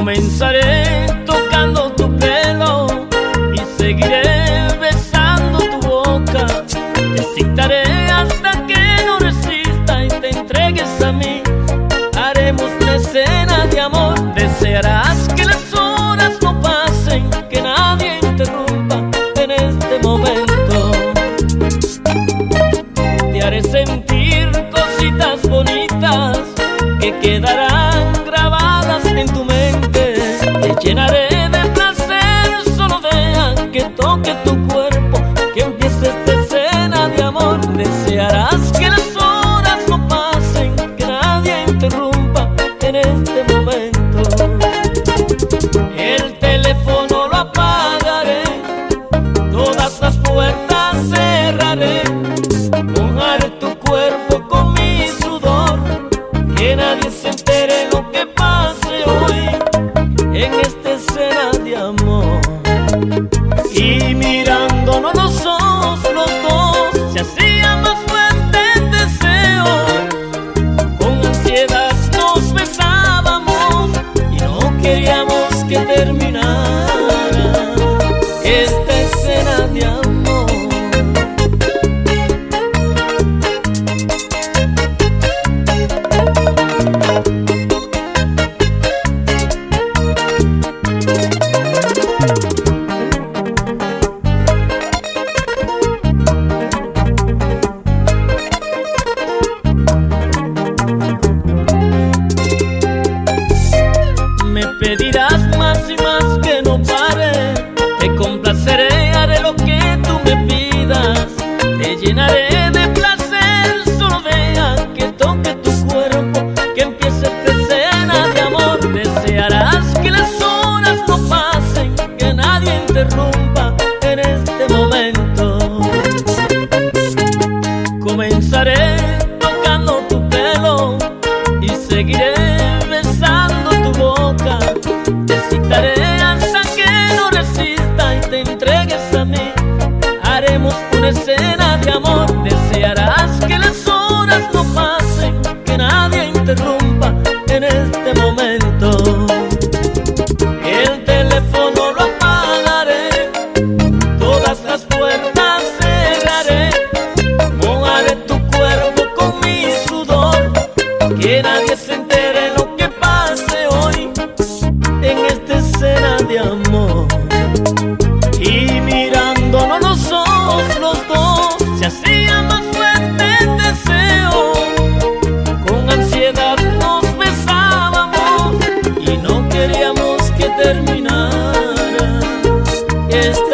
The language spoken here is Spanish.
Comenzaré tocando tu pelo y seguiré besando tu boca. Te excitaré hasta que no resista y te entregues a mí. Haremos una escena de amor. Desearás que las horas no pasen, que nadie interrumpa en este momento. Te haré sentir cositas bonitas que quedarán grabadas en tu mente. Te llenaré de placer, solo deja que toque tu cuerpo, que empiece esta escena de amor. Desearás que las horas no pasen, que nadie interrumpa en este momento. El teléfono lo apagaré, todas las puertas cerraré. Mojaré tu cuerpo con mi sudor, que nadie se entere lo que pase hoy en esta escena de amor. Y mirándonos los ojos los dos, se hacía más fuerte el deseo. Con ansiedad nos besábamos y no queríamos que terminara esta escena de amor. Me pedirás más y más que no pare. Te complaceré, haré lo que tú me pidas. Te llenaré de placer, solo deja que toque tu cuerpo, que empiece esta escena de amor. Desearás que las horas no pasen, que nadie interrumpa en este momento. Comenzaré tocando tu pelo y seguiré besando tu boca. Te excitaré hasta que no resista y te entregues a mí. Haremos una escena de amor. Desearás que las horas no pasen, que nadie interrumpa en este momento. El teléfono lo apagaré, todas las puertas cerraré. Mojaré tu cuerpo con mi sudor, que nadie se entere lo que pase hoy en esta escena de amor. Y mirándonos los ojos los dos, se hacía más fuerte el deseo. Con ansiedad nos besábamos y no queríamos que terminara esta